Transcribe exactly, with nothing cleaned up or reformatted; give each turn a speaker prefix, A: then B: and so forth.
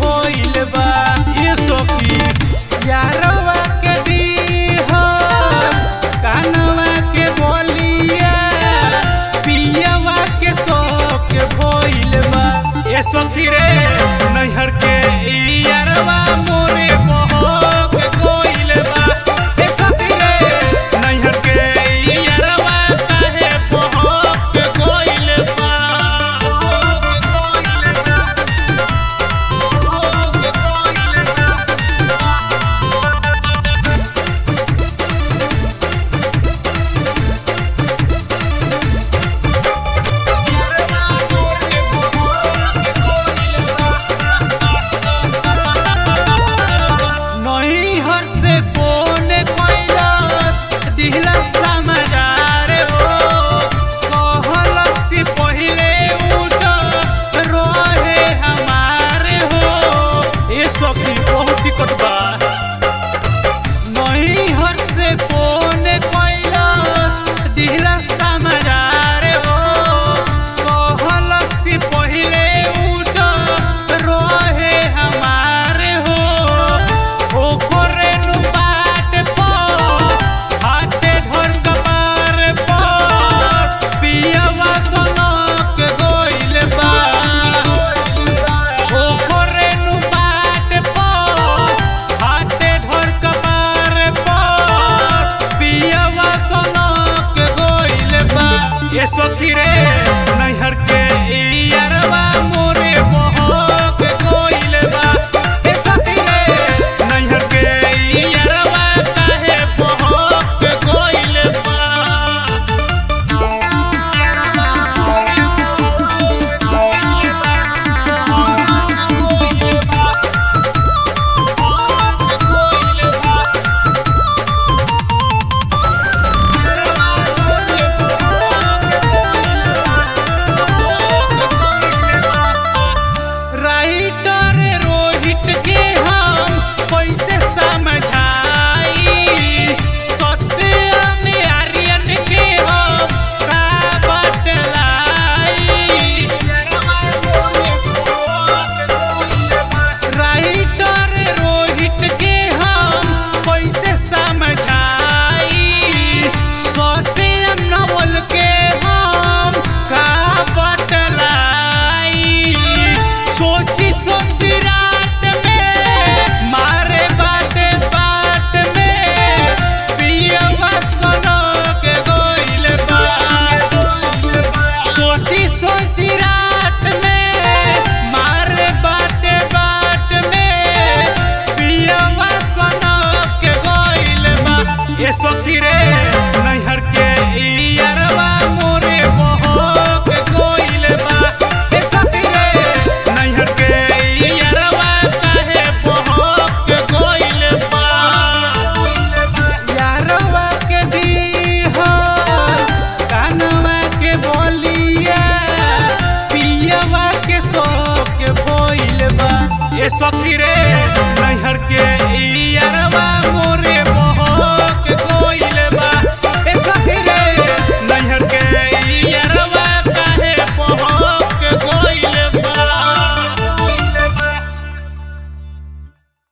A: भइल बा। ये सखी यारवा के दीहा कानवा के बोलिया पियवा के शौक भइल बा। ये सखी रे नैहर के यारवा मोरे बहक गइल बा। ये सखी रे नैहर के यारवा काहे बहक गइल बा। नैहर से फोन कैलस दिहला समाचार हो कहलस कि पहिले उठ रहे हमारे हो। ये सखी बहुत दिक्कत बा। नैहर से फोन कैलस दिहला समाचार हो कहलस कि पहिले उठ रहे हमारे हो। ओकरे नु बाट पर हाथे धर कपार पर पियवा सनक गइल बा। ओकरे नु बाट पर हाथे धर कपार पर पियवा सनक गइल बा। ये सखी रे नैहर के यारवा मोरे बहक गइल बा। ये सखी रे नैहर के यारवा काहे बहक गइल बा। राइटर रोहित के हम कैसे समझाई सत्यम आर्यन के हम का बतलाई। राइटर रोहित के हम कैसे समझाई सत्यम नवल के हम का बतलाई। सोची सोची रात में मारे बाटे बात में पियवा सनक गइल बा। सोची सोची रात में मारे बाटे बात में पियवा सनक गइल बा। ये सखी रे नैहर के यारवा मोरे बहक गइल बा। ये सखी रे नैहर के यारवा काहे बहक गइल बा। यारवा के दीहा कानवा के बोलिया पियवा के शौक भइल बा। ये सखी रे नैहर के यार